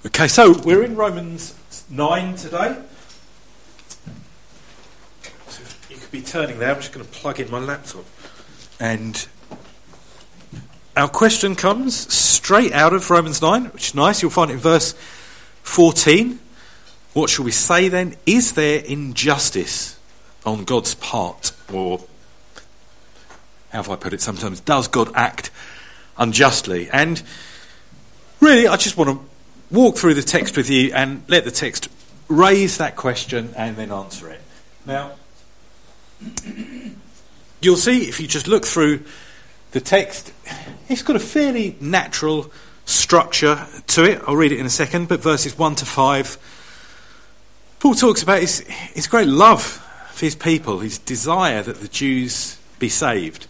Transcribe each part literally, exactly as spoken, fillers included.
Okay, so we're in Romans nine today. So you could be turning there. I'm just going to plug in my laptop. And our question comes straight out of Romans nine, which is nice. You'll find it in verse fourteen. What shall we say then? Is there injustice on God's part? Or, how have I put it sometimes, does God act unjustly? And really, I just want to walk through the text with you and let the text raise that question and then answer it. Now, you'll see if you just look through the text, it's got a fairly natural structure to it. I'll read it in a second, but verses one to five, Paul talks about his, his great love for his people, his desire that the Jews be saved.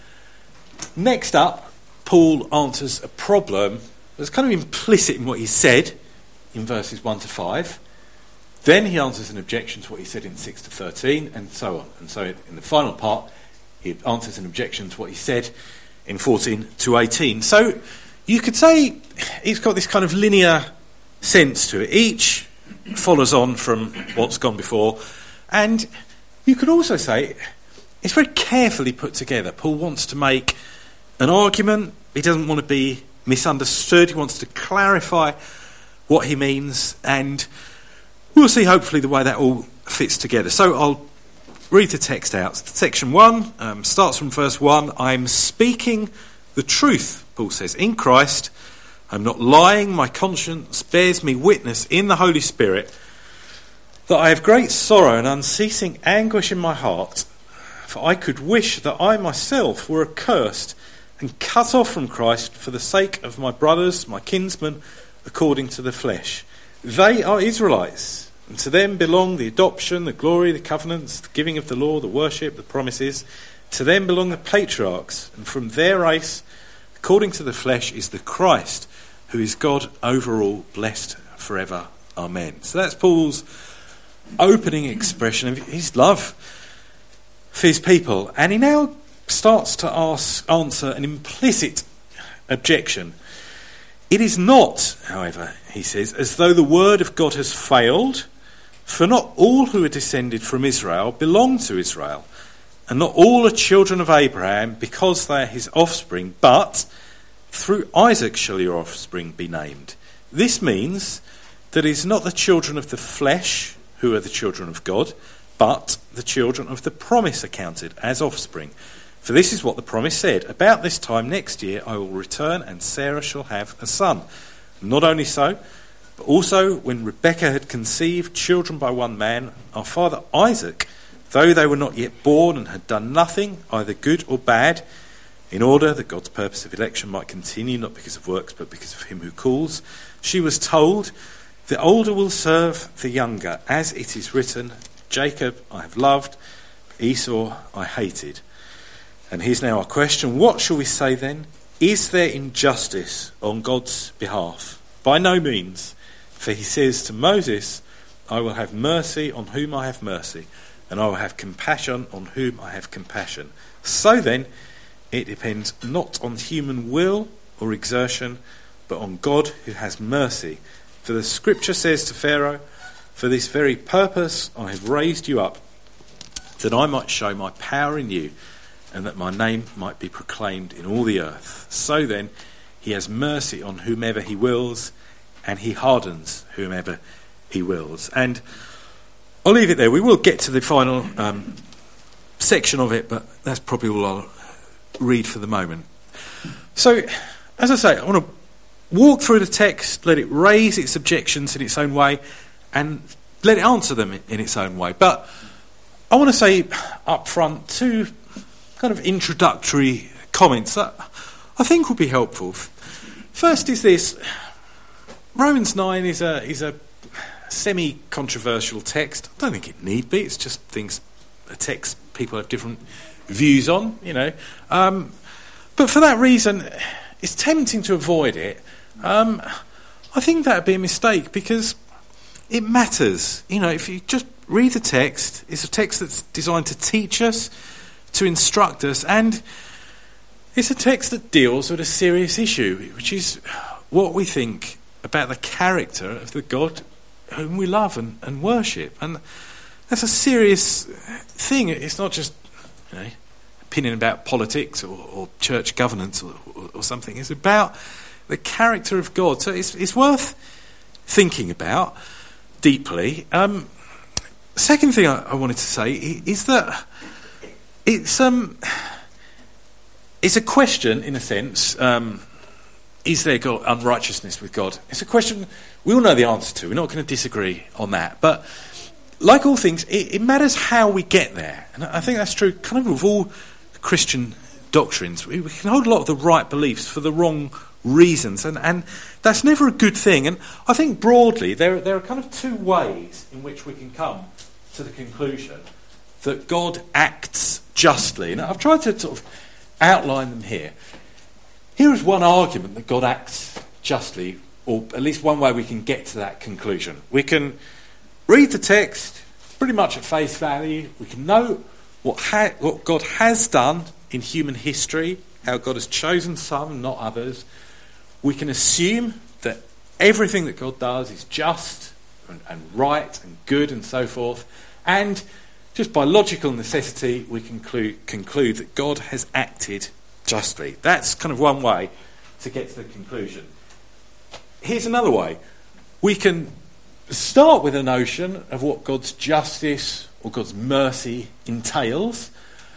Next up, Paul answers a problem that's kind of implicit in what he said in verses one to five. Then he answers an objection to what he said in six to thirteen, and so on. And so in the final part, he answers an objection to what he said in fourteen to eighteen. So you could say it's got this kind of linear sense to it. Each follows on from what's gone before. And you could also say it's very carefully put together. Paul wants to make an argument. He doesn't want to be misunderstood. He wants to clarify what he means, and we'll see hopefully the way that all fits together. So I'll read the text out. Section one um, starts from verse one. I'm speaking the truth, Paul says, in Christ. I'm not lying. My conscience bears me witness in the Holy Spirit that I have great sorrow and unceasing anguish in my heart, for I could wish that I myself were accursed and cut off from Christ for the sake of my brothers, my kinsmen, according to the flesh. They are Israelites, and to them belong the adoption, the glory, the covenants, the giving of the law, the worship, the promises. To them belong the patriarchs, and from their race, according to the flesh, is the Christ, who is God over all, blessed forever. Amen. So that's Paul's opening expression of his love for his people. And he now starts to ask, answer an implicit objection. It is not, however, he says, as though the word of God has failed, for not all who are descended from Israel belong to Israel, and not all are children of Abraham because they are his offspring, but through Isaac shall your offspring be named. This means that it is not the children of the flesh who are the children of God, but the children of the promise accounted as offspring. For this is what the promise said, about this time next year I will return and Sarah shall have a son. Not only so, but also when Rebekah had conceived children by one man, our father Isaac, though they were not yet born and had done nothing, either good or bad, in order that God's purpose of election might continue, not because of works, but because of him who calls, she was told, the older will serve the younger, as it is written, Jacob I have loved, Esau I hated. And here's now our question. What shall we say then? Is there injustice on God's behalf? By no means. For he says to Moses, I will have mercy on whom I have mercy, and I will have compassion on whom I have compassion. So then, it depends not on human will or exertion, but on God who has mercy. For the scripture says to Pharaoh, for this very purpose I have raised you up, that I might show my power in you, and that my name might be proclaimed in all the earth. So then, he has mercy on whomever he wills, and he hardens whomever he wills. And I'll leave it there. We will get to the final um, section of it, but that's probably all I'll read for the moment. So, as I say, I want to walk through the text, let it raise its objections in its own way, and let it answer them in its own way. But I want to say up front two kind of introductory comments that I think will be helpful. First is this: Romans nine is a is a semi-controversial text. I don't think it need be. It's just things a text people have different views on, you know. Um, but for that reason, it's tempting to avoid it. Um, I think that would be a mistake because it matters. You know, if you just read the text, it's a text that's designed to teach us, to instruct us, and it's a text that deals with a serious issue, which is what we think about the character of the God whom we love and, and worship. And that's a serious thing. It's not just, you know, opinion about politics or, or church governance or, or, or something. It's about the character of God. So it's, it's worth thinking about deeply. Um, second thing I, I wanted to say is that it's um, it's a question, in a sense. Um, is there God, unrighteousness with God? It's a question we all know the answer to. We're not going to disagree on that. But like all things, it, it matters how we get there. And I think that's true kind of of all Christian doctrines. We, we can hold a lot of the right beliefs for the wrong reasons, and, and that's never a good thing. And I think broadly there, there are kind of two ways in which we can come to the conclusion that God acts justly. And I've tried to sort of outline them here. Here is one argument that God acts justly, or at least one way we can get to that conclusion. We can read the text pretty much at face value. We can know what, ha- what God has done in human history, how God has chosen some, not others. We can assume that everything that God does is just and, and right and good and so forth. And just by logical necessity, we conclude, conclude that God has acted justly. That's kind of one way to get to the conclusion. Here's another way. We can start with a notion of what God's justice or God's mercy entails.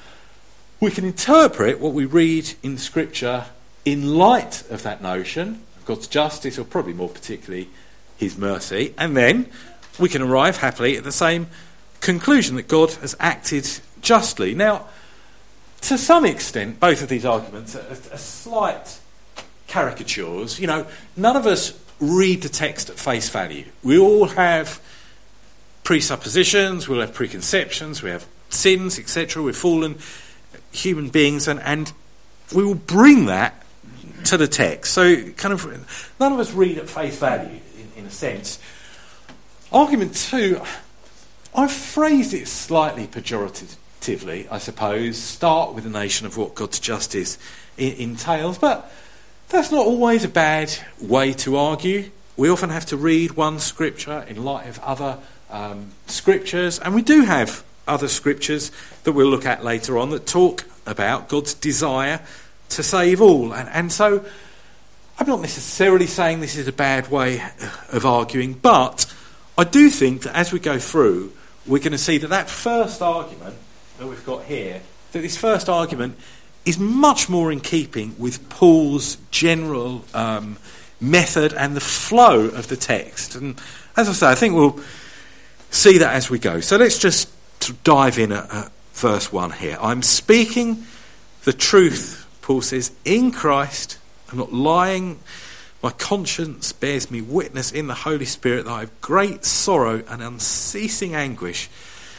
We can interpret what we read in Scripture in light of that notion of God's justice, or probably more particularly his mercy, and then we can arrive happily at the same conclusion that God has acted justly. Now, to some extent, both of these arguments are, are slight caricatures. You know, none of us read the text at face value. We all have presuppositions, we all have preconceptions, we have sins, et cetera. We're fallen human beings, and, and we will bring that to the text. So kind of none of us read at face value, in, in a sense. Argument two, I've phrased it slightly pejoratively, I suppose. Start with the nation of what God's justice I- entails, but that's not always a bad way to argue. We often have to read one scripture in light of other um, scriptures, and we do have other scriptures that we'll look at later on that talk about God's desire to save all. And, and so I'm not necessarily saying this is a bad way of arguing, but I do think that as we go through, we're going to see that that first argument that we've got here, that this first argument is much more in keeping with Paul's general um, method and the flow of the text. And as I say, I think we'll see that as we go. So let's just dive in at, at verse one here. I'm speaking the truth, Paul says, in Christ. I'm not lying. My conscience bears me witness in the Holy Spirit that I have great sorrow and unceasing anguish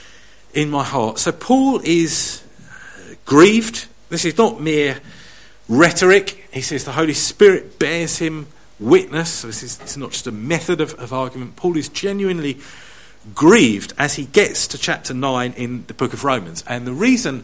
in my heart. So Paul is grieved. This is not mere rhetoric. He says the Holy Spirit bears him witness. So this is, this is not just a method of, of argument. Paul is genuinely grieved as he gets to chapter nine in the book of Romans. And the reason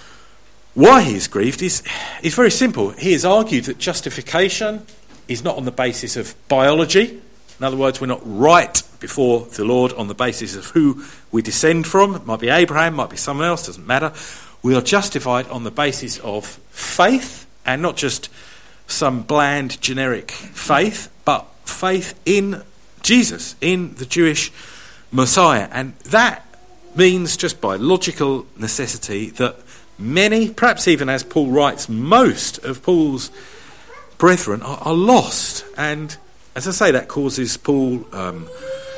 why he is grieved is, is very simple. He has argued that justification is not on the basis of biology. In other words, we're not right before the Lord on the basis of who we descend from. It might be Abraham, might be someone else, doesn't matter. We are justified on the basis of faith, and not just some bland, generic faith, but faith in Jesus, in the Jewish Messiah. And that means, just by logical necessity, that many, perhaps even as Paul writes, most of Paul's brethren are, are lost. And as I say, that causes Paul um,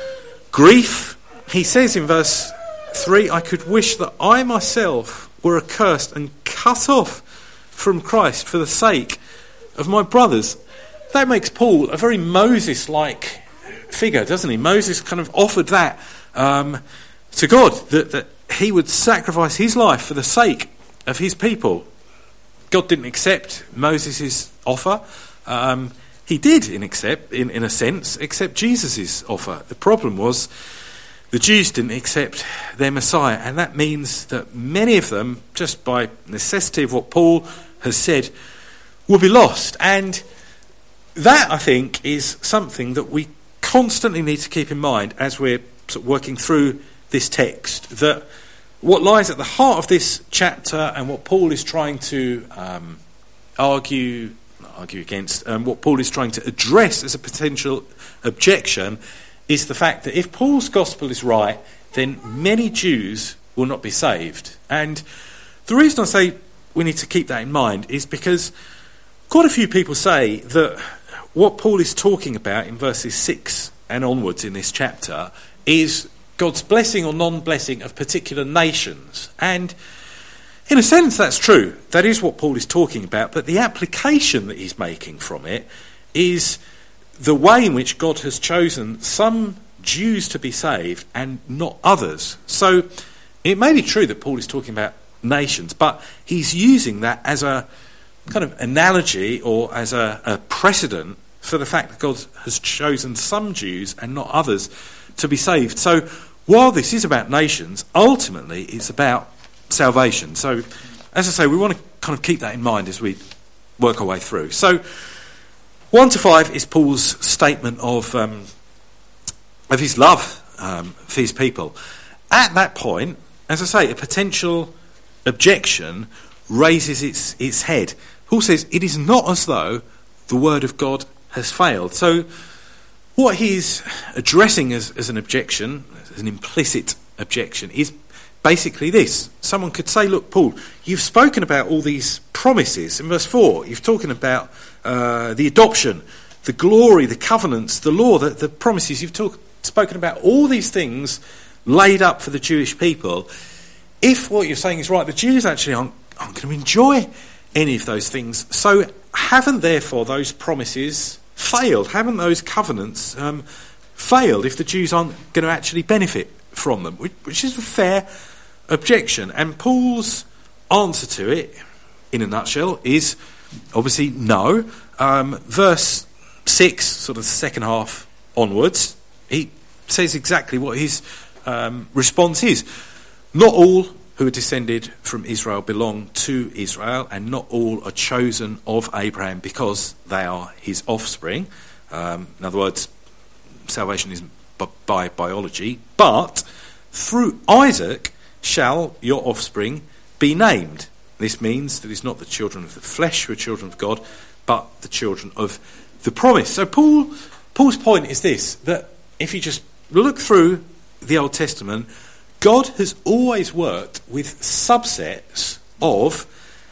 grief. He says in verse three, I could wish that I myself were accursed and cut off from Christ for the sake of my brothers. That makes Paul a very Moses-like figure, doesn't he? Moses kind of offered that um, to God, that, that he would sacrifice his life for the sake of his people. God didn't accept Moses' offer. Um, he did, in, accept, in, in a sense, accept Jesus' offer. The problem was the Jews didn't accept their Messiah, and that means that many of them, just by necessity of what Paul has said, will be lost. And that, I think, is something that we constantly need to keep in mind as we're sort of working through this text, that what lies at the heart of this chapter and what Paul is trying to um, argue, not argue against, um, what Paul is trying to address as a potential objection is the fact that if Paul's gospel is right, then many Jews will not be saved. And the reason I say we need to keep that in mind is because quite a few people say that what Paul is talking about in verses six and onwards in this chapter is God's blessing or non-blessing of particular nations. And in a sense, that's true. That is what Paul is talking about. But the application that he's making from it is the way in which God has chosen some Jews to be saved and not others. So it may be true that Paul is talking about nations, but he's using that as a kind of analogy or as a, a precedent for the fact that God has chosen some Jews and not others to be saved. So while this is about nations, ultimately it's about salvation. So as I say, we want to kind of keep that in mind as we work our way through. So one to five is Paul's statement of um, of his love um, for his people. At that point, as I say, a potential objection raises its its head. Paul says it is not as though the word of God has failed. So what he's addressing as, as an objection, as an implicit objection, is basically this. Someone could say, look, Paul, you've spoken about all these promises. In verse four, you've talking about uh, the adoption, the glory, the covenants, the law, the, the promises. You've talk, spoken about all these things laid up for the Jewish people. If what you're saying is right, the Jews actually aren't, aren't going to enjoy any of those things. So haven't, therefore, those promises failed? Haven't those covenants um, failed if the Jews aren't going to actually benefit from them? Which, which is a fair objection. And Paul's answer to it, in a nutshell, is obviously no. Um, verse six, sort of the second half onwards, he says exactly what his um, response is. Not all who are descended from Israel belong to Israel, and not all are chosen of Abraham because they are his offspring. Um, in other words, salvation isn't b- by biology, but through Isaac shall your offspring be named. This means that it's not the children of the flesh who are children of God, but the children of the promise. So Paul, Paul's point is this, that if you just look through the Old Testament, God has always worked with subsets of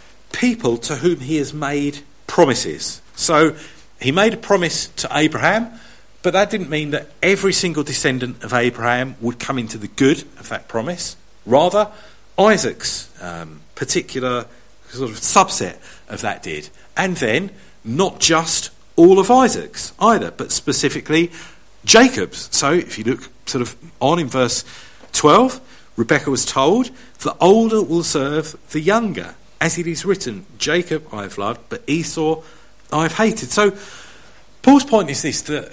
people to whom he has made promises. So he made a promise to Abraham, but that didn't mean that every single descendant of Abraham would come into the good of that promise. Rather, Isaac's um, particular sort of subset of that did. And then, not just all of Isaac's either, but specifically Jacob's. So if you look sort of on in verse twelve, Rebekah was told, the older will serve the younger. As it is written, Jacob I have loved, but Esau I have hated. So Paul's point is this, that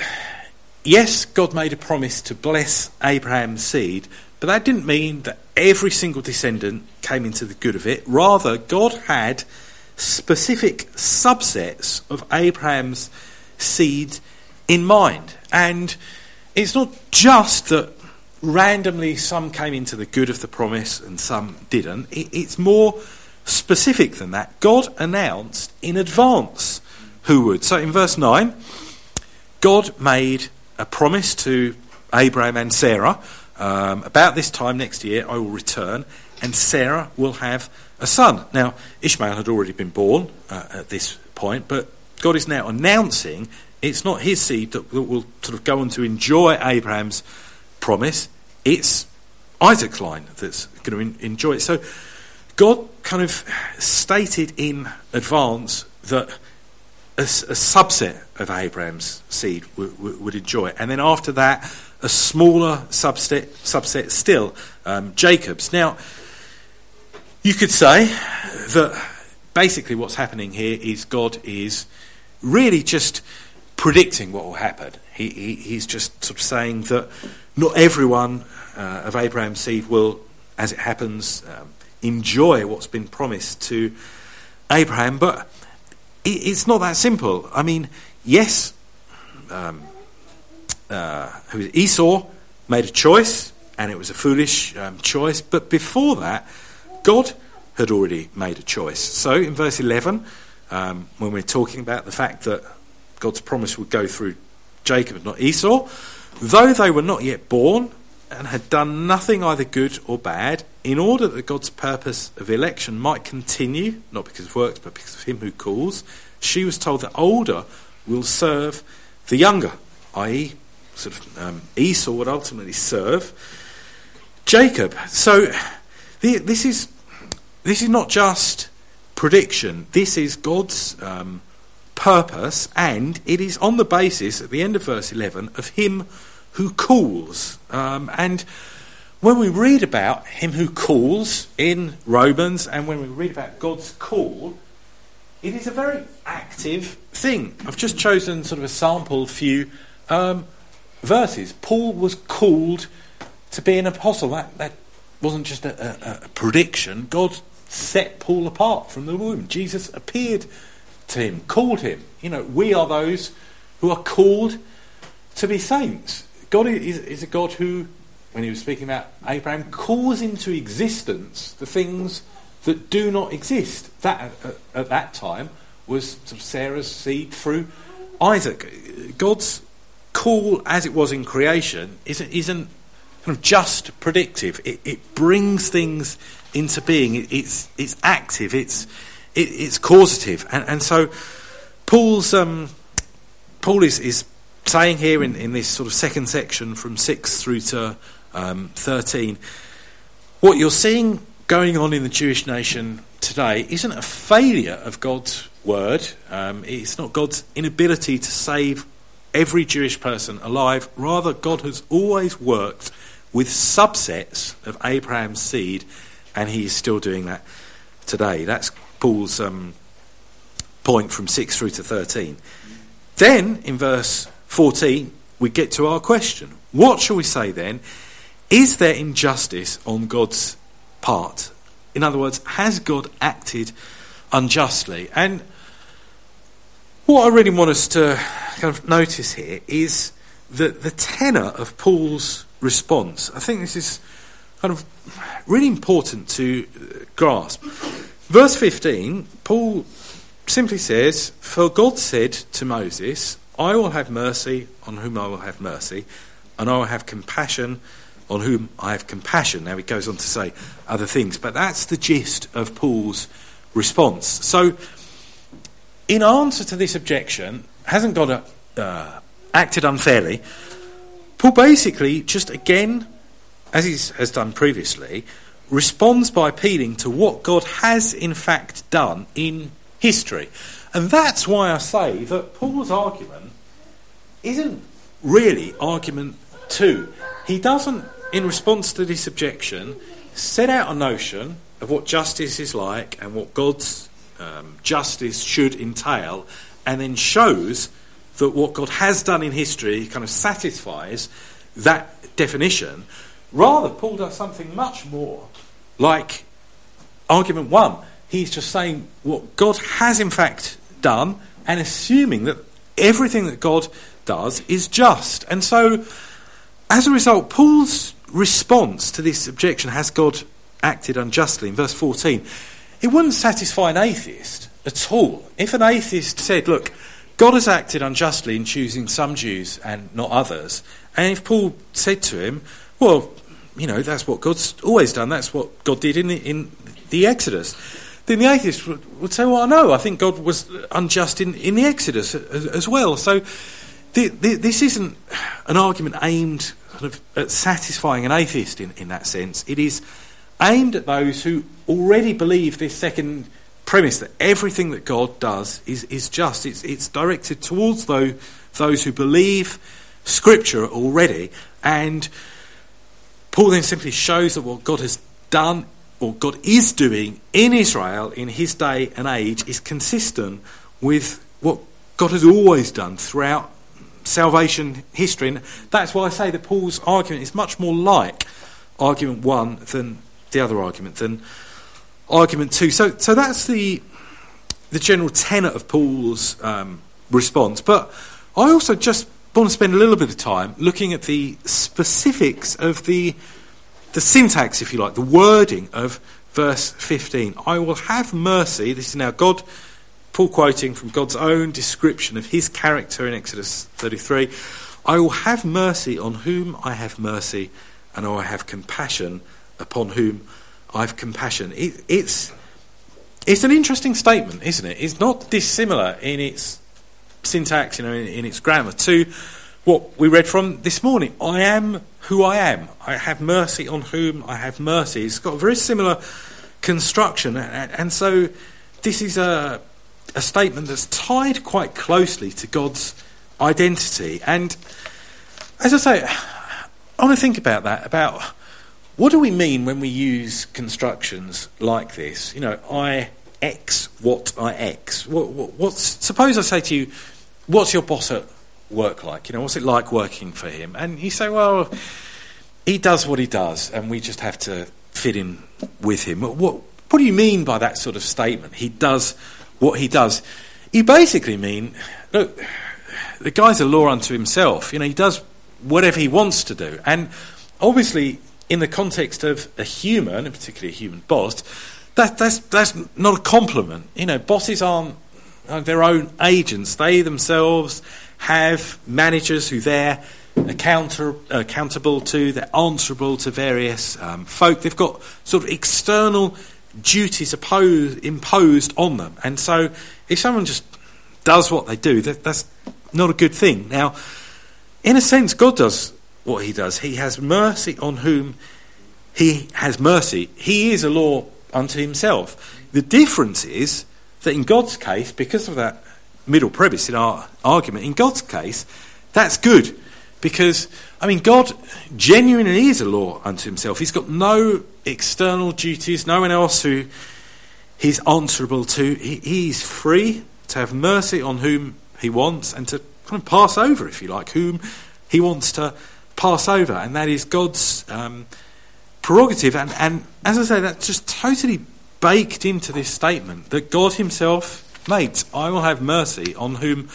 yes, God made a promise to bless Abraham's seed, but that didn't mean that every single descendant came into the good of it. Rather, God had specific subsets of Abraham's seed in mind. And it's not just that randomly some came into the good of the promise and some didn't. It, it's more specific than that. God announced in advance who would. So in verse nine, God made a promise to Abraham and Sarah, um, about this time next year I will return and Sarah will have a son. Now, Ishmael had already been born uh, at this point, but God is now announcing it's not his seed that will sort of go on to enjoy Abraham's promise. It's Isaac's line that's going to enjoy it. So God kind of stated in advance that a, a subset of Abraham's seed w- w- would enjoy it. And then after that, a smaller subset, subset still, um, Jacob's. Now, you could say that basically what's happening here is God is really just predicting what will happen. He, he, he's just sort of saying that not everyone uh, of Abraham's seed will, as it happens, um, enjoy what's been promised to Abraham. But it, it's not that simple. I mean, yes, um, uh, who was Esau made a choice, and it was a foolish um, choice. But before that, God had already made a choice. So in verse eleven, um, when we're talking about the fact that God's promise would go through Jacob and not Esau, though they were not yet born and had done nothing either good or bad, in order that God's purpose of election might continue, not because of works, but because of him who calls, she was told that older will serve the younger, that is, sort of um, Esau would ultimately serve Jacob. So the, this is this is not just prediction. This is God's um, purpose, and it is on the basis at the end of verse eleven of him who calls. Um, and when we read about him who calls in Romans, and when we read about God's call, it is a very active thing. I've just chosen sort of a sample few um, verses. Paul was called to be an apostle. That, that wasn't just a, a, a prediction. God set Paul apart from the womb. Jesus appeared to him, called him. You know, we are those who are called to be saints. God is, is a God who, when he was speaking about Abraham, calls into existence the things that do not exist. That at, at that time was sort of Sarah's seed through Isaac. God's call, as it was in creation, isn't, isn't kind of just predictive. It, it brings things into being. It, it's it's active. It's it, it's causative. And, and so Paul's um, Paul is, is saying here in, in this sort of second section from six through to um, thirteen, what you're seeing going on in the Jewish nation today isn't a failure of God's word. Um, it's not God's inability to save every Jewish person alive. Rather, God has always worked with subsets of Abraham's seed, and he is still doing that today. That's Paul's um, point from six through to thirteen. Then, in verse fourteen, we get to our question. What shall we say then? Is there injustice on God's part? In other words, has God acted unjustly? And what I really want us to kind of notice here is that the tenor of Paul's response. I think this is kind of really important to grasp. Verse fifteen, Paul simply says, "For God said to Moses, I will have mercy on whom I will have mercy, and I will have compassion on whom I have compassion." Now he goes on to say other things, but that's the gist of Paul's response. So in answer to this objection, hasn't God uh, acted unfairly? Paul basically just again, as he has done previously, responds by appealing to what God has in fact done in history. And that's why I say that Paul's argument isn't really argument two. He doesn't, in response to this objection, set out a notion of what justice is like and what God's um, justice should entail, and then shows that what God has done in history kind of satisfies that definition. Rather, Paul does something much more like argument one. He's just saying what God has in fact done and assuming that everything that God does is just. And so, as a result, Paul's response to this objection, has God acted unjustly, in verse fourteen, it wouldn't satisfy an atheist at all. If an atheist said, look, God has acted unjustly in choosing some Jews and not others, and if Paul said to him, well, you know, that's what God's always done, that's what God did in the, in the Exodus, then the atheist would, would say, well, no, I think God was unjust in, in the Exodus as, as well. So the, the, this isn't an argument aimed sort of at satisfying an atheist in, in that sense. It is aimed at those who already believe this second premise, that everything that God does is, is just. It's, it's directed towards those, those who believe Scripture already. And Paul then simply shows that what God has done, or God is doing in Israel in his day and age, is consistent with what God has always done throughout salvation history. And that's why I say that Paul's argument is much more like argument one than the other argument, than argument two. So, so that's the the general tenet of Paul's um, response. But I also just want to spend a little bit of time looking at the specifics of the the syntax, if you like, the wording of verse fifteen. I will have mercy. This is now God, Paul quoting from God's own description of his character in Exodus thirty-three. I will have mercy on whom I have mercy, and I will have compassion upon whom I have compassion. It, it's it's an interesting statement, isn't it? It's not dissimilar in its syntax, you know, in, in its grammar, to what we read from this morning. I am who I am. I have mercy on whom I have mercy. It's got a very similar construction, and, and so this is a, a statement that's tied quite closely to God's identity. And as I say, I want to think about that, about what do we mean when we use constructions like this? You know, I X what I X. What, what, what's, suppose I say to you, what's your boss at work like? You know, what's it like working for him? And you say, well, he does what he does, and we just have to fit in with him. What, what, what do you mean by that sort of statement? He does what he does. You basically mean, look, the guy's a law unto himself. You know, he does whatever he wants to do. And obviously, in the context of a human, and particularly a human boss, that, that's that's not a compliment. You know, bosses aren't their own agents. They themselves have managers who they're accounter, accountable to. They're answerable to various um, folk. They've got sort of external duties opposed, imposed on them. And so if someone just does what they do, that, that's not a good thing. Now, in a sense, God does what he does. He has mercy on whom he has mercy. He is a law unto himself. The difference is that in God's case, because of that middle premise in our argument, in God's case, that's good. Because, I mean, God genuinely is a law unto himself. He's got no external duties, no one else who he's answerable to. He, he's free to have mercy on whom he wants and to kind of pass over, if you like, whom he wants to pass over. And that is God's um, prerogative. And, and as I say, that's just totally baked into this statement that God himself made. I will have mercy on whom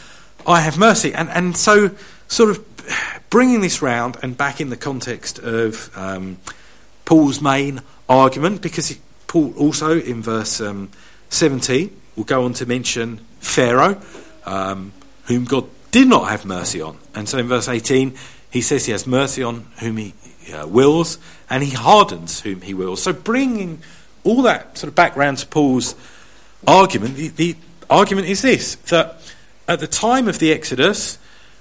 I have mercy. And, and so sort of bringing this round and back in the context of um, Paul's main argument, because he, Paul also in verse um, seventeen will go on to mention Pharaoh, um, whom God did not have mercy on. And so in verse eighteen, he says he has mercy on whom he uh, wills, and he hardens whom he wills. So bringing all that sort of background to Paul's argument, the, the argument is this, that at the time of the Exodus,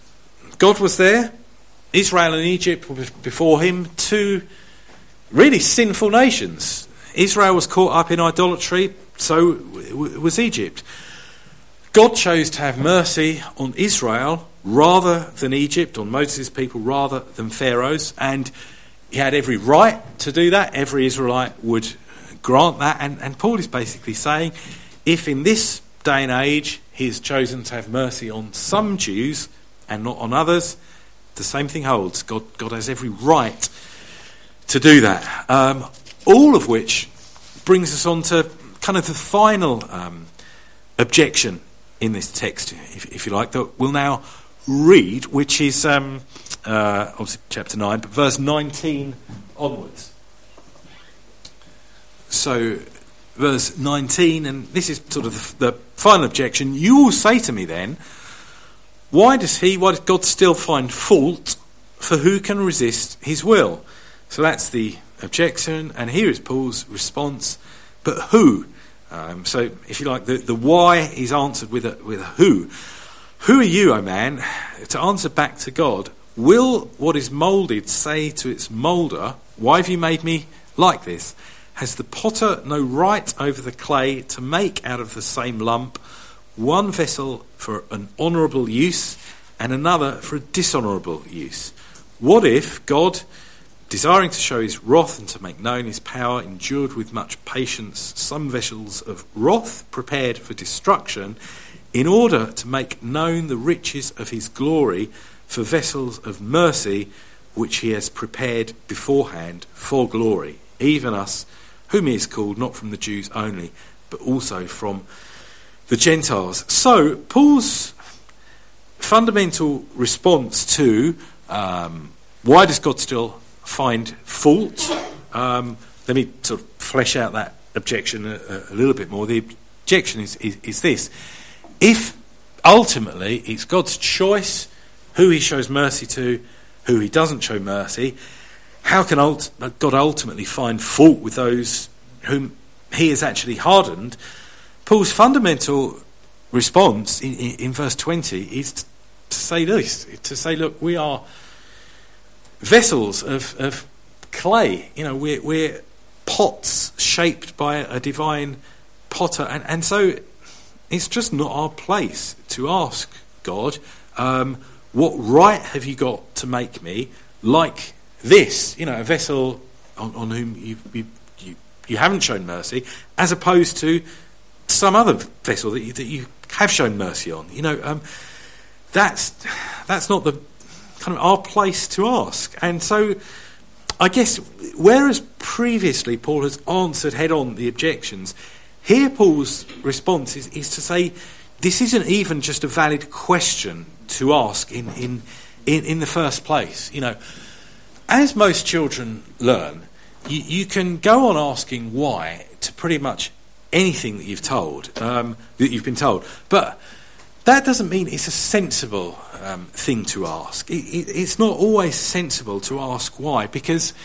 God was there, Israel and Egypt were before him, two really sinful nations. Israel was caught up in idolatry, so was Egypt. God chose to have mercy on Israel rather than Egypt, on Moses' people rather than Pharaoh's, and he had every right to do that. Every Israelite would grant that, and, and Paul is basically saying, if in this day and age he has chosen to have mercy on some Jews and not on others, the same thing holds. God, God has every right to do that. Um, all of which brings us on to kind of the final um, objection in this text, if, if you like, that we'll now read, which is um, uh, obviously chapter nine, but verse nineteen onwards. So, verse nineteen, and this is sort of the, the final objection. You will say to me then, why does he, why does God still find fault? For who can resist his will? So that's the objection, and here is Paul's response. But who? Um, so, if you like, the, the why is answered with a, with a who. Who are you, O man, to answer back to God? Will what is moulded say to its moulder, why have you made me like this? Has the potter no right over the clay to make out of the same lump one vessel for an honourable use and another for a dishonourable use? What if God, desiring to show his wrath and to make known his power, endured with much patience some vessels of wrath prepared for destruction, in order to make known the riches of his glory for vessels of mercy, which he has prepared beforehand for glory, even us, whom he has called not from the Jews only, but also from the Gentiles. So Paul's fundamental response to um, why does God still find fault? Um, let me sort of flesh out that objection a, a little bit more. The objection is, is, is this. If ultimately it's God's choice who he shows mercy to, who he doesn't show mercy, how can ult- God ultimately find fault with those whom he has actually hardened? Paul's fundamental response in, in, in verse twenty is to, to say this, to say, look, we are vessels of, of clay. You know, we're, we're pots shaped by a divine potter, and, and so it's just not our place to ask God, um, what right have you got to make me like this? You know, a vessel on, on whom you, you you you haven't shown mercy, as opposed to some other vessel that you, that you have shown mercy on. You know, um, that's that's not the kind of our place to ask. And so, I guess, whereas previously Paul has answered head on the objections, here Paul's response is, is to say this isn't even just a valid question to ask in, in in in the first place. You know, as most children learn, you, you can go on asking why to pretty much anything that you've told, um, that you've been told, but that doesn't mean it's a sensible um, thing to ask. It, it, it's not always sensible to ask why, because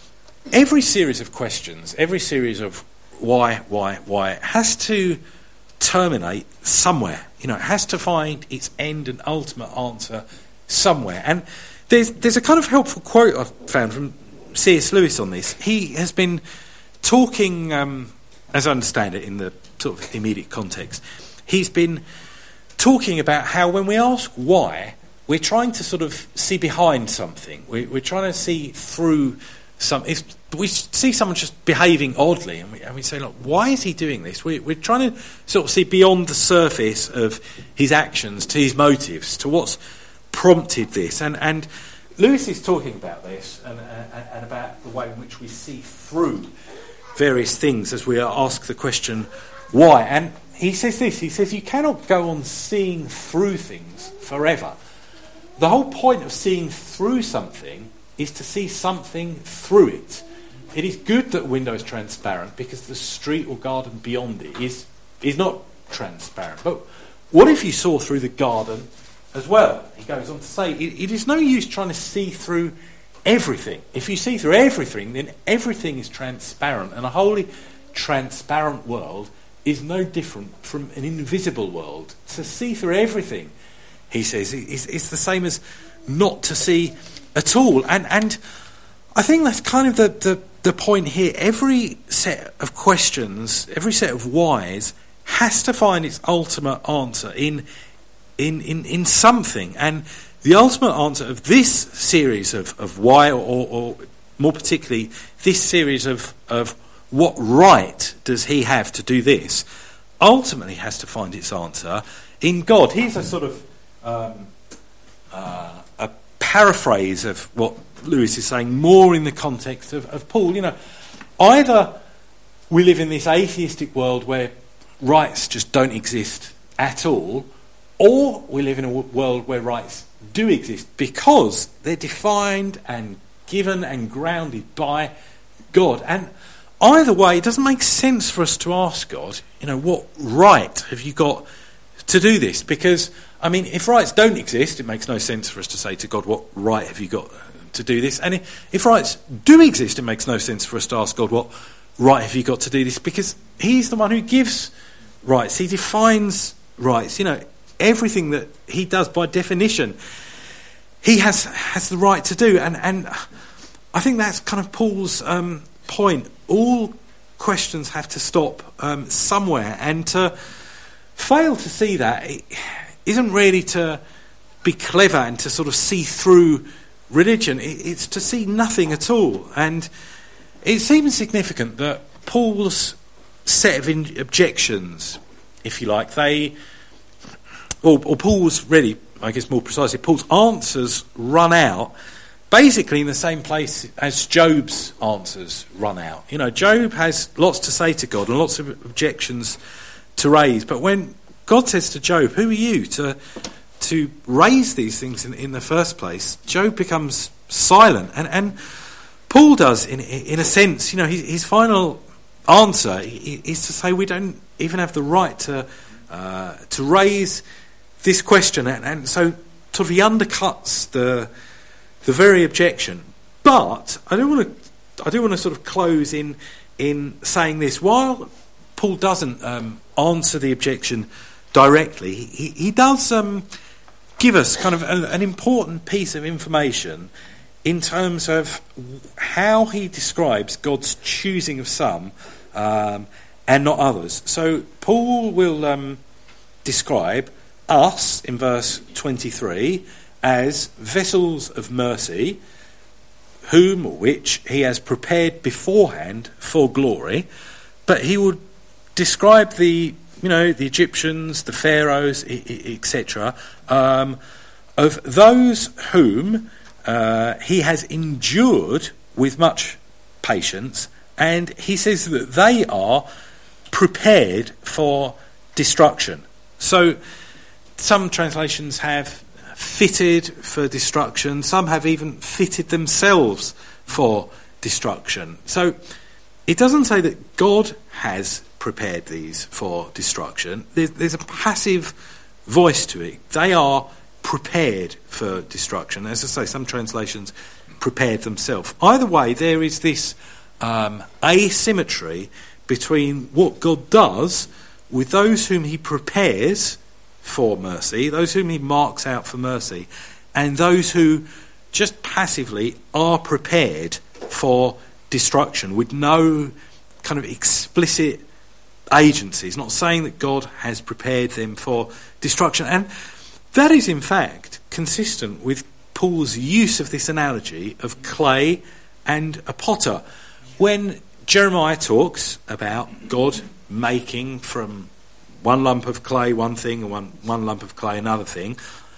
every series of questions, every series of why, why, why, has to terminate somewhere. You know, it has to find its end and ultimate answer somewhere. And there's there's a kind of helpful quote I've found from C S Lewis on this. He has been talking, um, as I understand it, in the sort of immediate context, he's been talking about how when we ask why, we're trying to sort of see behind something. We're, we're trying to see through some. If we see someone just behaving oddly, and we, and we say, "Look, why is he doing this?" We, we're trying to sort of see beyond the surface of his actions to his motives, to what's prompted this. And and Lewis is talking about this and, and, and about the way in which we see through various things as we ask the question why. And he says this. He says you cannot go on seeing through things forever. The whole point of seeing through something is to see something through it. It is good that a window is transparent because the street or garden beyond it is is not transparent. But what if you saw through the garden as well? He goes on to say, it, it is no use trying to see through everything. If you see through everything, then everything is transparent, and a wholly transparent world is no different from an invisible world. To see through everything, he says, is, is the same as not to see at all. And and I think that's kind of the, the, the point here. Every set of questions, every set of whys has to find its ultimate answer in in in, in something. And the ultimate answer of this series of, of why, or, or more particularly this series of, of what right does he have to do this, ultimately has to find its answer in God. Here's a sort of um, uh, a paraphrase of what Lewis is saying, more in the context of, of Paul. You know, either we live in this atheistic world where rights just don't exist at all, or we live in a world where rights do exist because they're defined and given and grounded by God. And either way, it doesn't make sense for us to ask God, you know, what right have you got to do this? Because, I mean, if rights don't exist, it makes no sense for us to say to God, what right have you got to do this? And if rights do exist, it makes no sense for us to ask God, what right have you got to do this? Because he's the one who gives rights. He defines rights. You know, everything that he does by definition, he has has the right to do. And, and I think that's kind of Paul's um, point. All questions have to stop um, somewhere, and to fail to see that it isn't really to be clever and to sort of see through religion. It's to see nothing at all. And it seems significant that Paul's set of in- objections, if you like, they, or, or Paul's really, I guess more precisely, Paul's answers run out basically in the same place as Job's answers run out. You know, Job has lots to say to God and lots of objections to raise, but when God says to Job, who are you to to raise these things in, in the first place, Job becomes silent. And, and Paul does, in, in a sense, you know, his, his final answer is to say we don't even have the right to uh, to raise this question. And, and so sort of he undercuts the the very objection. But I do want to I do want to sort of close in in saying this. While Paul doesn't um, answer the objection directly, he, he does um, give us kind of a, an important piece of information in terms of how he describes God's choosing of some um, and not others. So Paul will um, describe us in verse twenty-three as vessels of mercy, whom or which he has prepared beforehand for glory. But he would describe the, you know, the Egyptians, the pharaohs, et cetera, um, of those whom uh, he has endured with much patience, and he says that they are prepared for destruction. So some translations have fitted for destruction, some have even fitted themselves for destruction. So it doesn't say that God has prepared these for destruction. There's, there's a passive voice to it. They are prepared for destruction. As I say, some translations prepared themselves. Either way, there is this um, asymmetry between what God does with those whom he prepares for mercy, those whom he marks out for mercy, and those who just passively are prepared for destruction with no kind of explicit agency. It's not saying that God has prepared them for destruction. And that is in fact consistent with Paul's use of this analogy of clay and a potter. When Jeremiah talks about God making from one lump of clay one thing and one, one lump of clay another thing,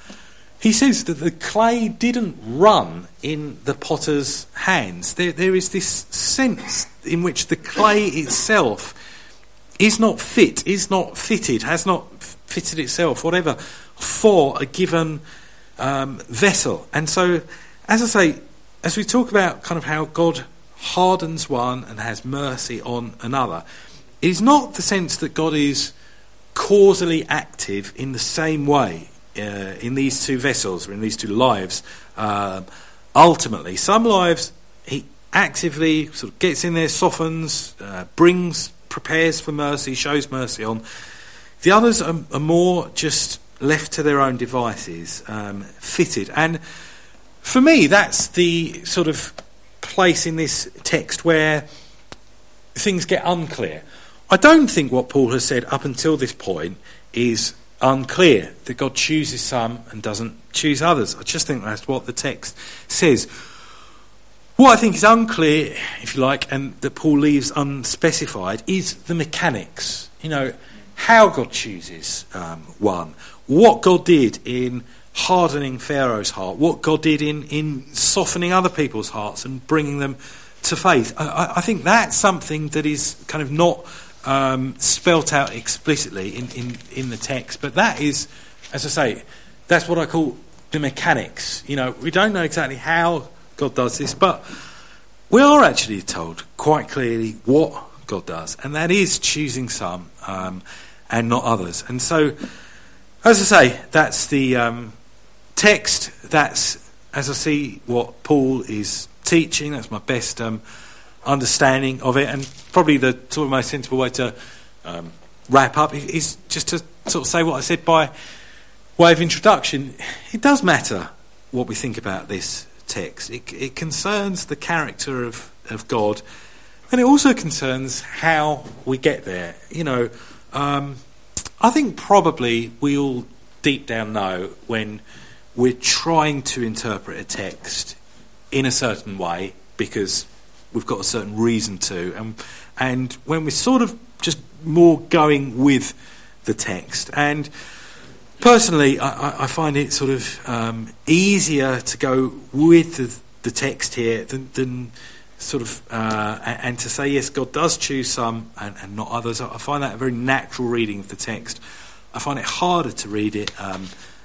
he says that the clay didn't run in the potter's hands. There, there is this sense in which the clay itself is not fit, is not fitted, has not fitted itself, whatever, for a given um, vessel. And so, as I say, as we talk about kind of how God hardens one and has mercy on another, it is not the sense that God is causally active in the same way uh, in these two vessels or in these two lives. Uh, ultimately, some lives he actively sort of gets in there, softens, uh, brings, prepares for mercy, shows mercy on. The others are, are more just left to their own devices, um, fitted. And for me, that's the sort of place in this text where things get unclear. I don't think what Paul has said up until this point is unclear, that God chooses some and doesn't choose others. I just think that's what the text says. What I think is unclear, if you like, and that Paul leaves unspecified, is the mechanics. You know, how God chooses um, one, what God did in hardening Pharaoh's heart, what God did in, in softening other people's hearts and bringing them to faith. I, I think that's something that is kind of not um, spelt out explicitly in, in, in the text, but that is, as I say, that's what I call the mechanics. You know, we don't know exactly how God does this, but we are actually told quite clearly what God does, and that is choosing some um, and not others. And so, as I say, that's the um, text. That's, as I see what Paul is teaching, that's my best um, understanding of it, and probably the sort of most sensible way to um, wrap up is just to sort of say what I said by way of introduction. It does matter what we think about this text. It, it concerns the character of, of God, and it also concerns how we get there. You know, um, I think probably we all deep down know when we're trying to interpret a text in a certain way because we've got a certain reason to, and and when we're sort of just more going with the text. And personally, I, I find it sort of um, easier to go with the, the text here than, than sort of uh, and, and to say yes, God does choose some and, and not others. I find that a very natural reading of the text. I find it harder to read it um,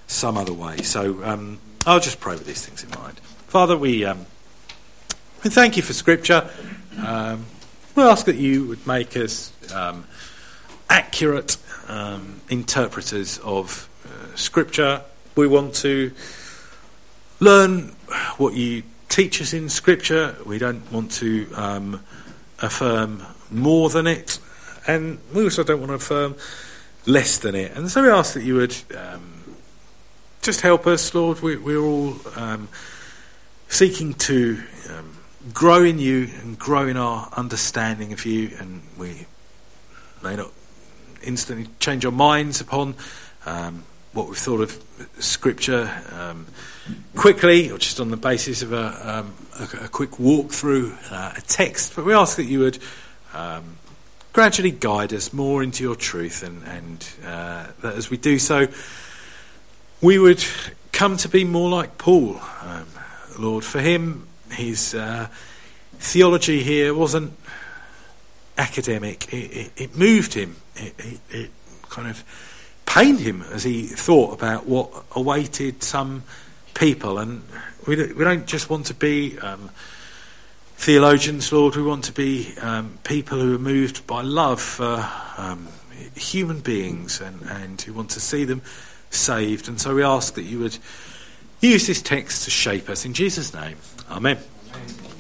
some other way. So um, I'll just pray with these things in mind. Father, we, um, we thank you for Scripture. Um, we ask that you would make us um, accurate um, interpreters of uh, Scripture. We want to learn what you teach us in Scripture. We don't want to um, affirm more than it, and we also don't want to affirm less than it. And so we ask that you would um, just help us, Lord. We, we're all um, seeking to um, grow in you and grow in our understanding of you, and we may not instantly change our minds upon um, what we've thought of Scripture um, quickly, or just on the basis of a, um, a, a quick walk through uh, a text. But we ask that you would um, gradually guide us more into your truth, and, and uh, that as we do so, we would come to be more like Paul. Um, Lord, for him, his uh, theology here wasn't academic. It, it, it moved him. It, it, it kind of pained him as he thought about what awaited some people. And we don't, we don't just want to be um, theologians, Lord. We want to be um, people who are moved by love for um, human beings, and, and who want to see them saved. And so we ask that you would use this text to shape us. In Jesus' name, amen.